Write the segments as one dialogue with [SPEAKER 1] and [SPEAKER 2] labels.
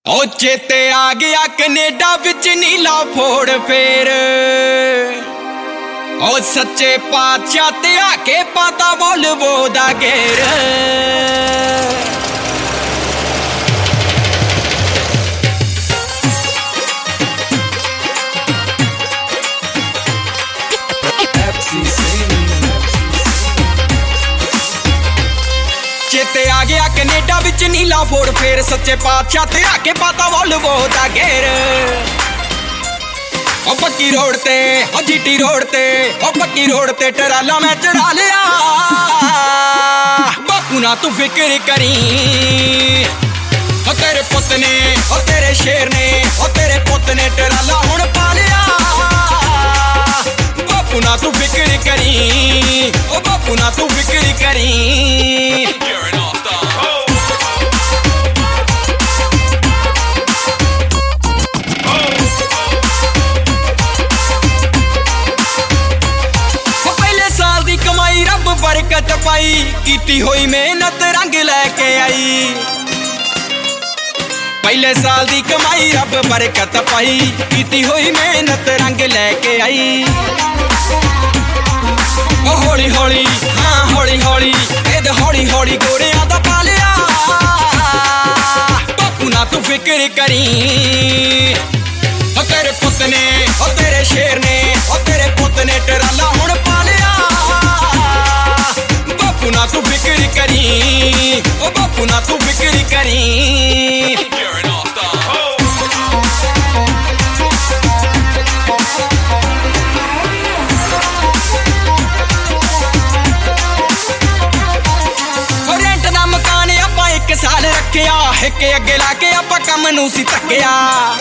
[SPEAKER 1] ओ चेते आ गया कनेडा विच नीला फोड़ फेर। ओ सच्चे पातशाह ते आके पता वोल्वो दा घेर। चेते आ गया कनेडा विच नीला फोड़ फेर। सच्चे पातशाह ते आके पता वोल्वो दा घेर। ओ पक्की रोड ते ओ जीटी रोड ते ओ पक्की रोड ते टराला मैं चढ़ा लिया। बापू ना तू फिक्र करी, ओ तेरे पुत ने ओ तेरे शेर ने ओ तेरे पुत ने टराला हुण पा लिया। बापू ना तू फिक्र करी, ओ बापू ना तू फिक्र करी। बरकत पाई कीती हुई मेहनत रंग लैके आई। पहले साल दी कमाई रब बरकत पाई कीती हुई मेहनत रंग लैके आई। ओ हौली हौली हाँ हौली हौली एद हौली हौली गोरियां दा पा लिया। बापू ना तू फिक्र करी, ओ तेरे पुत ने ओ तेरे शेर ने ओ तेरे पुत ने टराला हुण पा लिया। बापू ना तू फिक्र करी, ओ बापू ना तू फिक्र करी। रेंट दा मकान आपां 1 साल रखिया, हिक अगे लाके आपां कम नूं सी तक्किया।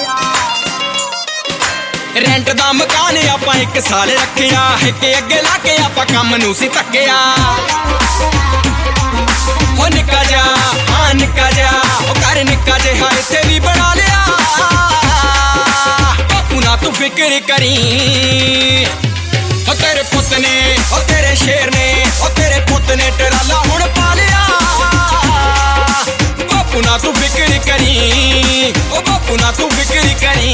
[SPEAKER 1] रेंट दा मकान आपां 1 साल रखिया, हिक अगे लाके आपां कम नूं सी तक्किया। ओ निक्का जा हाँ निक्का जा ओ घर निक्का जिहा इत्थे भी बना लिया। बापू ना तू फिक्र करी, ओ तेरे पुत ने ओ तेरे शेर ने ओ तेरे पुत ने टराला हुण पा लिया। बापू ना तू फिक्र करी, ओ बापू ना तू फिक्र करी।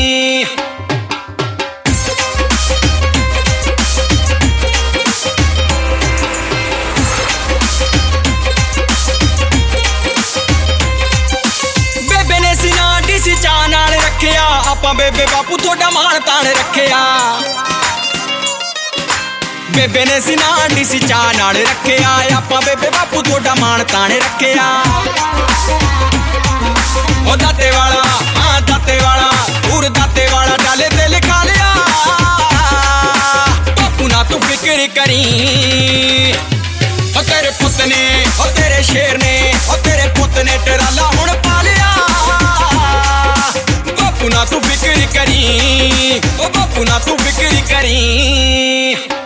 [SPEAKER 1] चाह नाल रखिया आपां बेबे बापू थोड़ा मान तान रखिया। बेबे ने सीना डीसी चाह नाल रखिया आपां बेबे बापू थोड़ा मान तान रखिया। ओ दाते वाला हाँ दाते वाला दूर दाते वाला डाले ते लिखा लिया। बापू ना तू फिक्र करी, ओ तेरे पुत ने ओ तेरे शेर ने ओ तेरे पुत ने टराला हुण पा लिया। बापू ना तू फिक्र करी, ओ बापू ना तू फिक्र करी।